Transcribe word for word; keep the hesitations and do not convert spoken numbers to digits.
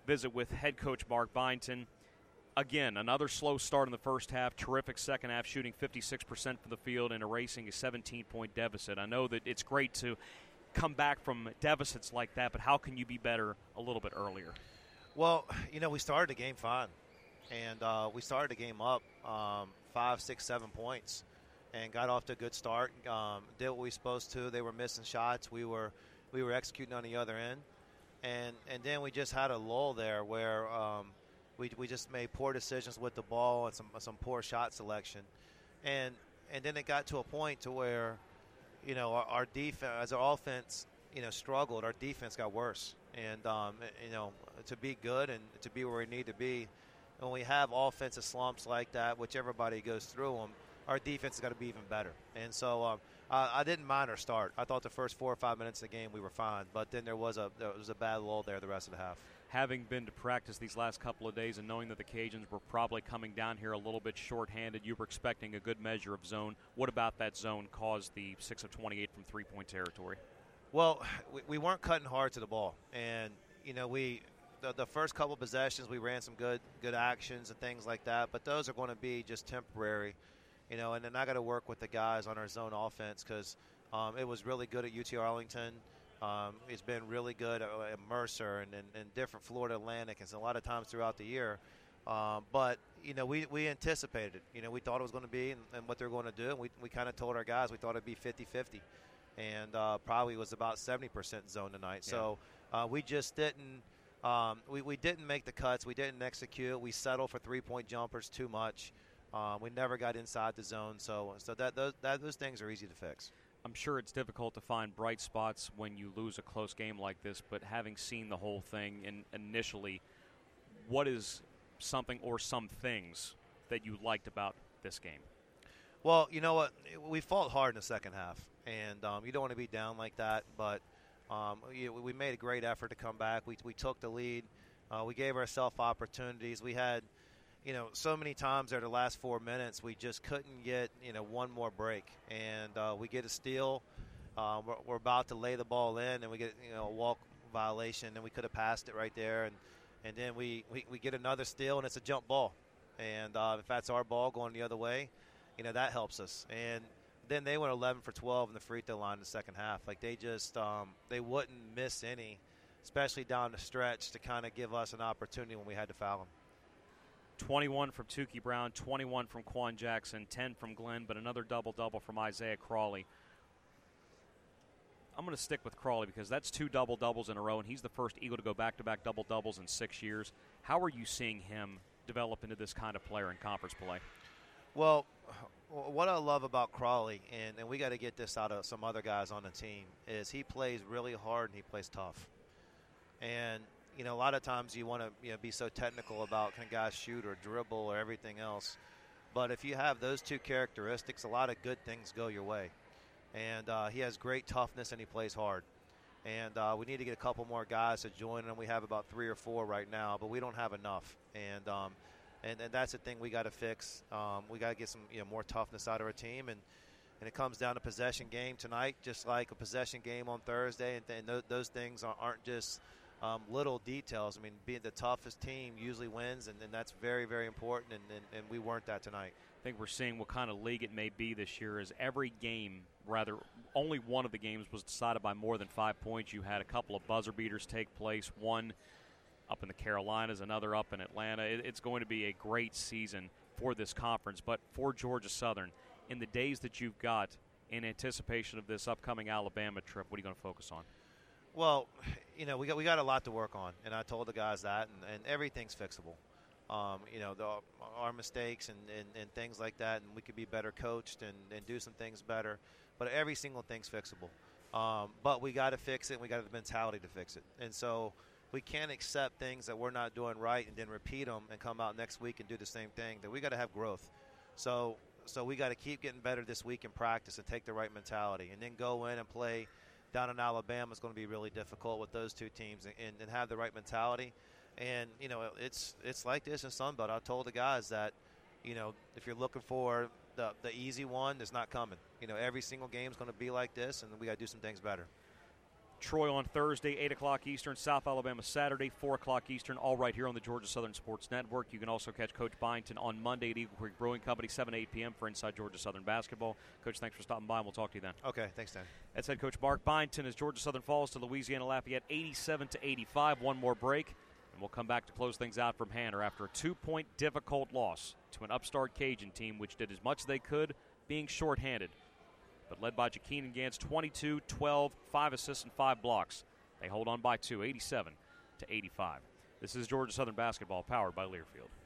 visit with head coach Mark Byington. Again, another slow start in the first half, terrific second half, shooting fifty-six percent from the field and erasing a seventeen-point deficit. I know that it's great to come back from deficits like that, but how can you be better a little bit earlier? Well, you know, we started the game fine, and uh, we started the game up um, five, six, seven points and got off to a good start, um, did what we were supposed to. They were missing shots. We were we were executing on the other end, and, and then we just had a lull there where um, – We we just made poor decisions with the ball and some some poor shot selection, and and then it got to a point to where, you know, our, our defense, as our offense, you know, struggled. Our defense got worse, and um, you know, to be good and to be where we need to be, when we have offensive slumps like that, which everybody goes through them, our defense has got to be even better. And so um, I, I didn't mind our start. I thought the first four or five minutes of the game we were fine, but then there was a there was a bad lull there the rest of the half. Having been to practice these last couple of days and knowing that the Cajuns were probably coming down here a little bit shorthanded, you were expecting a good measure of zone. What about that zone caused the six of twenty-eight from three-point territory? Well, we, we weren't cutting hard to the ball. And, you know, we the, the first couple possessions we ran some good good actions and things like that, but those are going to be just temporary, you know, and then I got to work with the guys on our zone offense because um, it was really good at U T Arlington. Um, it's been really good at Mercer and, and, and different Florida Atlantic and so a lot of times throughout the year. Um, but, you know, we, we anticipated it. You know, we thought it was going to be and, and what they're going to do. And we, we kind of told our guys we thought it would be fifty-fifty. And uh, probably was about seventy percent zone tonight. Yeah. So uh, we just didn't um, – we, we didn't make the cuts. We didn't execute. We settled for three-point jumpers too much. Uh, we never got inside the zone. So so that those, that, those things are easy to fix. I'm sure it's difficult to find bright spots when you lose a close game like this, but having seen the whole thing in, initially, what is something or some things that you liked about this game? Well, you know what? We fought hard in the second half, and um, you don't want to be down like that, but um, we, we made a great effort to come back. We, we took the lead. Uh, we gave ourselves opportunities. We had – you know, so many times there the last four minutes we just couldn't get, you know, one more break. And uh, we get a steal. Uh, we're, we're about to lay the ball in, and we get, you know, a walk violation, and we could have passed it right there. And, and then we, we, we get another steal, and it's a jump ball. And uh, if that's our ball going the other way, you know, that helps us. And then they went eleven for twelve in the free throw line in the second half. Like they just um, they wouldn't miss any, especially down the stretch, to kind of give us an opportunity when we had to foul them. twenty-one from Tukey Brown, twenty-one from Quan Jackson, ten from Glenn, but another double-double from Isaiah Crawley. I'm going to stick with Crawley because that's two double-doubles in a row, and he's the first Eagle to go back-to-back double-doubles in six years. How are you seeing him develop into this kind of player in conference play? Well, what I love about Crawley, and, and we got to get this out of some other guys on the team, is he plays really hard and he plays tough. And you know, a lot of times you want to, you know, be so technical about can guys shoot or dribble or everything else. But if you have those two characteristics, a lot of good things go your way. And uh, he has great toughness and he plays hard. And uh, we need to get a couple more guys to join him. We have about three or four right now, but we don't have enough. And um, and, and that's the thing we got to fix. Um, we got to get some, you know, more toughness out of our team. And, and it comes down to possession game tonight, just like a possession game on Thursday. And, and th- those things aren't just – Um, little details. I mean, being the toughest team usually wins, and, and that's very, very important, and, and, and we weren't that tonight. I think we're seeing what kind of league it may be this year is every game, rather, only one of the games was decided by more than five points. You had a couple of buzzer beaters take place, one up in the Carolinas, another up in Atlanta. It, it's going to be a great season for this conference, but for Georgia Southern, in the days that you've got in anticipation of this upcoming Alabama trip, what are you going to focus on? Well, you know, we got we got a lot to work on, and I told the guys that, and, and everything's fixable. Um, you know, the, our mistakes and, and, and things like that, and we could be better coached and, and do some things better. But every single thing's fixable. Um, but we got to fix it, and we got the mentality to fix it. And so we can't accept things that we're not doing right and then repeat them and come out next week and do the same thing. That we got to have growth. So so we got to keep getting better this week in practice and take the right mentality, and then go in and play. Down in Alabama is going to be really difficult with those two teams, and, and have the right mentality. And, you know, it's it's like this in Sunbelt. I told the guys that, you know, if you're looking for the, the easy one, it's not coming. You know, every single game is going to be like this, and we got to do some things better. Troy on Thursday, eight o'clock Eastern, South Alabama Saturday, four o'clock Eastern, all right here on the Georgia Southern Sports Network. You can also catch Coach Byington on Monday at Eagle Creek Brewing Company, seven to eight p.m. for Inside Georgia Southern Basketball. Coach, thanks for stopping by, and we'll talk to you then. Okay, thanks, Dan. That's head coach Mark Byington as Georgia Southern falls to Louisiana Lafayette eighty-seven to eighty-five. One more break, and we'll come back to close things out from Hanner after a two-point difficult loss to an upstart Cajun team, which did as much as they could, being shorthanded. But led by Jakeenan Gans, twenty-two, twelve, five assists, and five blocks. They hold on by two, eighty-seven to eighty-five. This is Georgia Southern Basketball, powered by Learfield.